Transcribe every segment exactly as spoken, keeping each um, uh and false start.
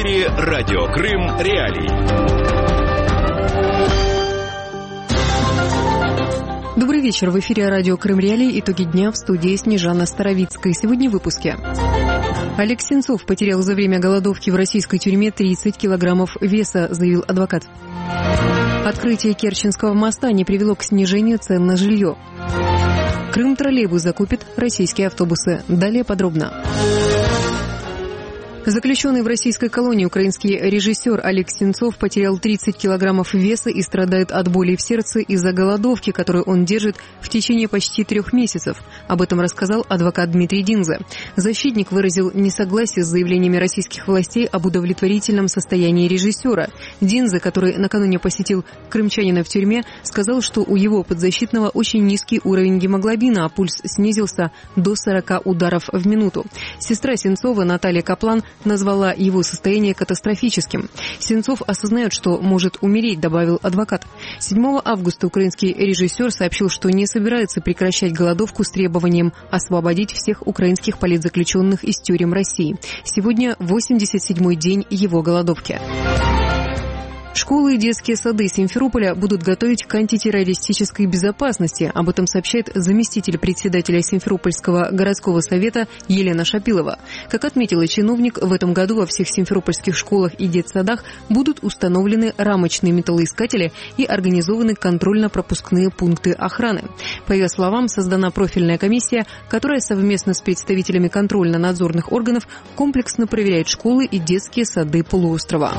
эфире Радио Крым Реалии. Добрый вечер. В эфире Радио Крым Реалии. Итоги дня в студии Снежана Старовицкая. Сегодня в выпуске. Олег Сенцов потерял за время голодовки в российской тюрьме тридцать килограммов веса, заявил адвокат. Открытие Керченского моста не привело к снижению цен на жилье. Крым-троллейбус закупит российские автобусы. Далее подробно. Заключенный в российской колонии украинский режиссер Олег Сенцов потерял тридцать килограммов веса и страдает от боли в сердце из-за голодовки, которую он держит в течение почти трех месяцев. Об этом рассказал адвокат Дмитрий Динзе. Защитник выразил несогласие с заявлениями российских властей об удовлетворительном состоянии режиссера. Динзе, который накануне посетил крымчанина в тюрьме, сказал, что у его подзащитного очень низкий уровень гемоглобина, а пульс снизился до сорока ударов в минуту. Сестра Сенцова Наталья Каплан назвала его состояние катастрофическим. Сенцов осознает, что может умереть, добавил адвокат. седьмого августа украинский режиссер сообщил, что не собирается прекращать голодовку с требованием освободить всех украинских политзаключенных из тюрем России. Сегодня восемьдесят седьмой день его голодовки. Школы и детские сады Симферополя будут готовить к антитеррористической безопасности. Об этом сообщает заместитель председателя Симферопольского городского совета Елена Шапилова. Как отметила чиновник, в этом году во всех симферопольских школах и детсадах будут установлены рамочные металлоискатели и организованы контрольно-пропускные пункты охраны. По ее словам, создана профильная комиссия, которая совместно с представителями контрольно-надзорных органов комплексно проверяет школы и детские сады полуострова.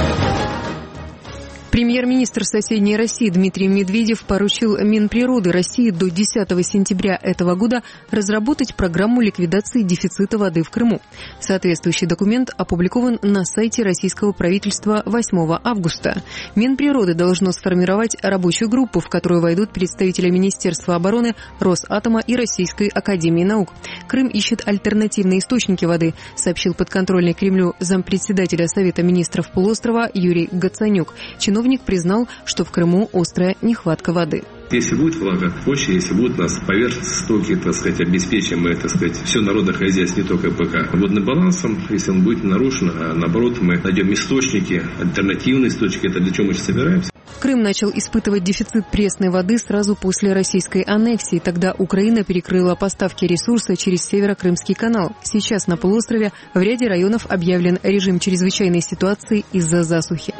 Премьер-министр соседней России Дмитрий Медведев поручил Минприроды России до десятого сентября этого года разработать программу ликвидации дефицита воды в Крыму. Соответствующий документ опубликован на сайте российского правительства восьмого августа. Минприроды должно сформировать рабочую группу, в которую войдут представители Министерства обороны, Росатома и Российской академии наук. Крым ищет альтернативные источники воды, сообщил подконтрольный Кремлю зампредседателя Совета министров полуострова Юрий Гацанюк. Чиновник признал, что в Крыму острая нехватка воды. Если будет влага почвы, если будут у нас поверхностные стоки, так сказать, обеспечим мы, так сказать, все народное хозяйство, не только ПК. Водным балансом, если он будет нарушен, а наоборот мы найдем источники, альтернативные источники, это для чего мы сейчас собираемся. Крым начал испытывать дефицит пресной воды сразу после российской аннексии. Тогда Украина перекрыла поставки ресурса через Северо-Крымский канал. Сейчас на полуострове в ряде районов объявлен режим чрезвычайной ситуации из-за засухи.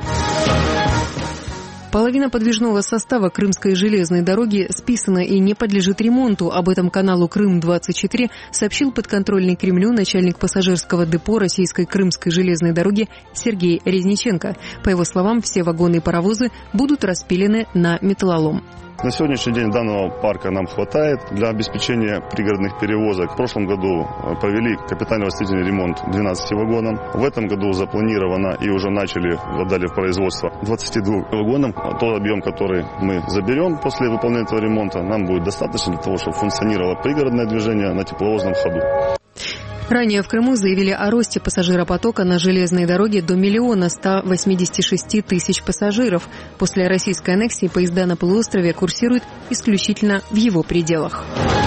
Половина подвижного состава Крымской железной дороги списана и не подлежит ремонту. Об этом каналу Крым двадцать четыре сообщил подконтрольный Кремлю начальник пассажирского депо Российской Крымской железной дороги Сергей Резниченко. По его словам, все вагоны и паровозы будут распилены на металлолом. На сегодняшний день данного парка нам хватает для обеспечения пригородных перевозок. В прошлом году провели капитально-восстановительный ремонт двенадцати вагонам. В этом году запланировано и уже начали, отдали в производство двадцати двум вагонам. Тот объем, который мы заберем после выполнения этого ремонта, нам будет достаточно для того, чтобы функционировало пригородное движение на тепловозном ходу. Ранее в Крыму заявили о росте пассажиропотока на железной дороге до миллиона ста восьмидесяти шести тысяч пассажиров. После российской аннексии поезда на полуострове курсируют исключительно в его пределах.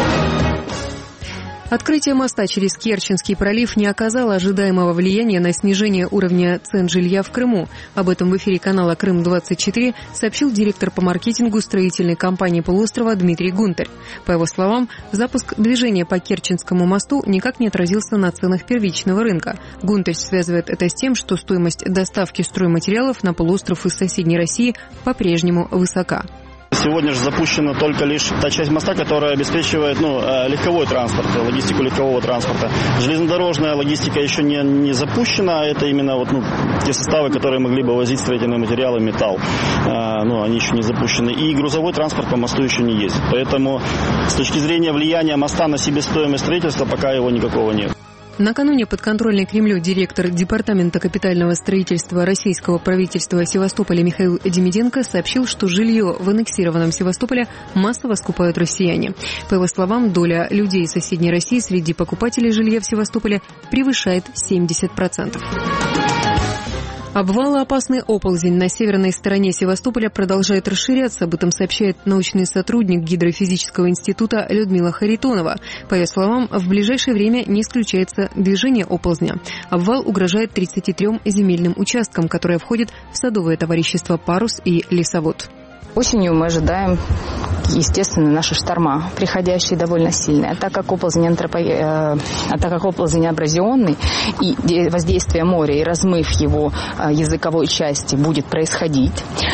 Открытие моста через Керченский пролив не оказало ожидаемого влияния на снижение уровня цен жилья в Крыму. Об этом в эфире канала Крым двадцать четыре сообщил директор по маркетингу строительной компании полуострова Дмитрий Гунтарь. По его словам, запуск движения по Керченскому мосту никак не отразился на ценах первичного рынка. Гунтарь связывает это с тем, что стоимость доставки стройматериалов на полуостров из соседней России по-прежнему высока. Сегодня же запущена только лишь та часть моста, которая обеспечивает ну, легковой транспорт, логистику легкового транспорта. Железнодорожная логистика еще не, не запущена, это именно вот, ну, те составы, которые могли бы возить строительные материалы, металл. А, ну, они еще не запущены. И грузовой транспорт по мосту еще не есть. Поэтому с точки зрения влияния моста на себестоимость строительства пока его никакого нет. Накануне подконтрольный Кремлю директор Департамента капитального строительства российского правительства Севастополя Михаил Демиденко сообщил, что жилье в аннексированном Севастополе массово скупают россияне. По его словам, доля людей из соседней России среди покупателей жилья в Севастополе превышает семьдесят процентов. Обвалоопасный оползень на северной стороне Севастополя продолжает расширяться. Об этом сообщает научный сотрудник Гидрофизического института Людмила Харитонова. По ее словам, в ближайшее время не исключается движение оползня. Обвал угрожает тридцати трём земельным участкам, которые входят в садовое товарищество «Парус» и «Лесовод». Осенью мы ожидаем, естественно, наши шторма, приходящие довольно сильные. А так как оползень, антропо... а так как оползень абразионный, и воздействие моря, и размыв его языковой части будет происходить,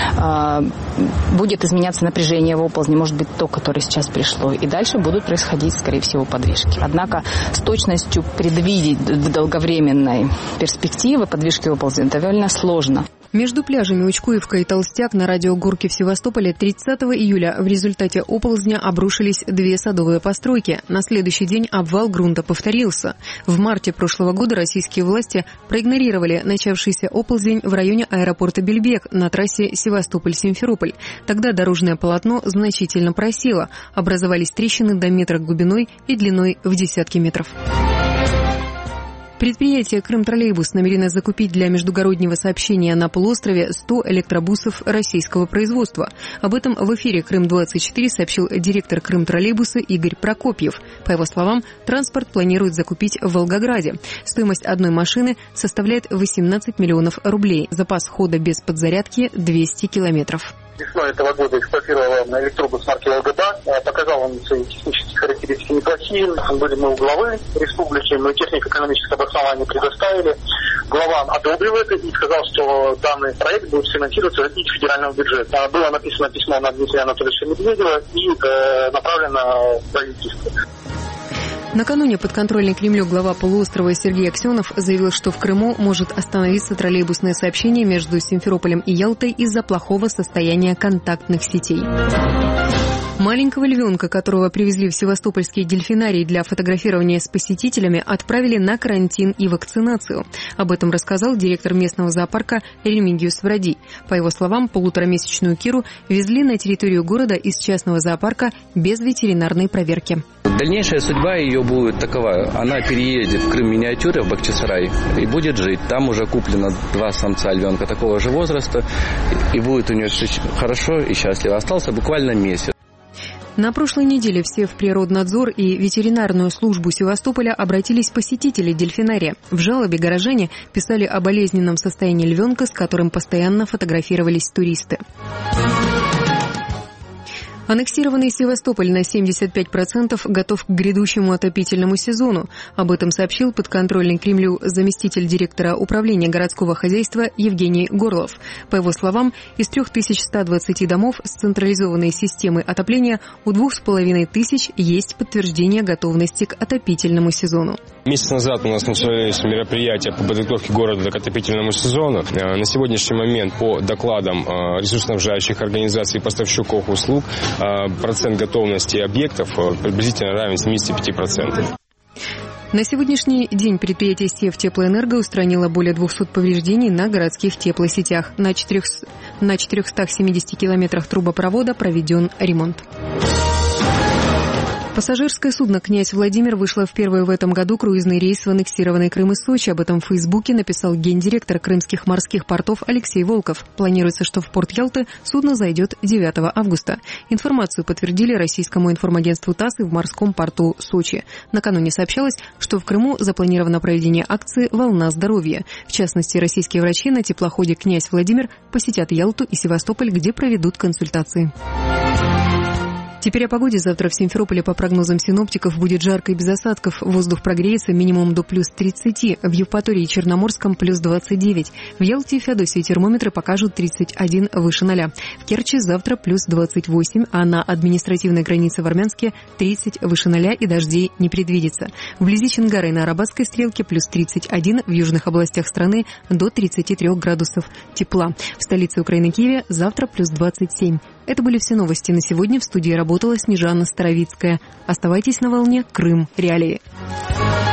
будет изменяться напряжение в оползне, может быть, то, которое сейчас пришло, и дальше будут происходить, скорее всего, подвижки. Однако с точностью предвидеть в долговременной перспективе подвижки оползня довольно сложно. Между пляжами Учкуевка и Толстяк на радиогорке в Севастополе тридцатого июля в результате оползня обрушились две садовые постройки. На следующий день обвал грунта повторился. В марте прошлого года российские власти проигнорировали начавшийся оползень в районе аэропорта Бельбек на трассе Севастополь-Симферополь. Тогда дорожное полотно значительно просело. Образовались трещины до метра глубиной и длиной в десятки метров. Предприятие «Крымтроллейбус» намерено закупить для междугороднего сообщения на полуострове сто электробусов российского производства. Об этом в эфире «Крым двадцать четыре» сообщил директор «Крымтроллейбуса» Игорь Прокопьев. По его словам, транспорт планируют закупить в Волгограде. Стоимость одной машины составляет восемнадцать миллионов рублей. Запас хода без подзарядки – двести километров. Весной этого года эксплуатировал электробус марки «Волгода». Показал он свои технические характеристики неплохие. Были мы у главы республики, мы технико-экономическое обоснование предоставили. Глава одобрил это и сказал, что данный проект будет финансироваться из федерального бюджета. Было написано письмо на Дмитрия Анатольевича Медведева и э, направлено в правительство. Накануне подконтрольный Кремлю глава полуострова Сергей Аксенов заявил, что в Крыму может остановиться троллейбусное сообщение между Симферополем и Ялтой из-за плохого состояния контактных сетей. Маленького львенка, которого привезли в севастопольский дельфинарий для фотографирования с посетителями, отправили на карантин и вакцинацию. Об этом рассказал директор местного зоопарка Ремигиус Врадий. По его словам, полуторамесячную Киру везли на территорию города из частного зоопарка без ветеринарной проверки. Дальнейшая судьба ее будет такова. Она переедет в Крым-Миниатюре, в Бахчисарай, и будет жить. Там уже куплено два самца львенка такого же возраста, и будет у нее все хорошо и счастливо. Остался буквально месяц. На прошлой неделе все в Природнадзор и ветеринарную службу Севастополя обратились посетители дельфинария. В жалобе горожане писали о болезненном состоянии львенка, с которым постоянно фотографировались туристы. Аннексированный Севастополь на семьдесят пять процентов готов к грядущему отопительному сезону. Об этом сообщил подконтрольный Кремлю заместитель директора управления городского хозяйства Евгений Горлов. По его словам, из трех тысяч ста двадцати домов с централизованной системой отопления у двух с половиной тысяч есть подтверждение готовности к отопительному сезону. Месяц назад у нас начались мероприятия по подготовке города к отопительному сезону. На сегодняшний момент по докладам ресурсоснабжающих организаций и поставщиков услуг процент готовности объектов приблизительно равен семидесяти пяти процентам. На сегодняшний день предприятие Севтеплоэнерго устранило более двухсот повреждений на городских теплосетях. На четырехстах семидесяти километрах трубопровода проведен ремонт. Пассажирское судно «Князь Владимир» вышло в первый в этом году круизный рейс в аннексированный Крым из Сочи. Об этом в Фейсбуке написал гендиректор крымских морских портов Алексей Волков. Планируется, что в порт Ялты судно зайдет девятого августа. Информацию подтвердили российскому информагентству ТАСС и в морском порту Сочи. Накануне сообщалось, что в Крыму запланировано проведение акции «Волна здоровья». В частности, российские врачи на теплоходе «Князь Владимир» посетят Ялту и Севастополь, где проведут консультации. Теперь о погоде. Завтра в Симферополе по прогнозам синоптиков будет жарко и без осадков. Воздух прогреется минимум до плюс тридцати. В Евпатории и Черноморском плюс двадцать девять. В Ялте и Феодосии термометры покажут тридцать один выше ноля. В Керчи завтра плюс двадцать восемь, а на административной границе в Армянске тридцать выше ноля и дождей не предвидится. Вблизи Чингара и на Арабатской стрелке плюс тридцать один, в южных областях страны до тридцати трёх градусов тепла. В столице Украины Киеве завтра плюс двадцать семь. Это были все новости на сегодня. В студии работала Снежана Старовицкая. Оставайтесь на волне Крым Реалии.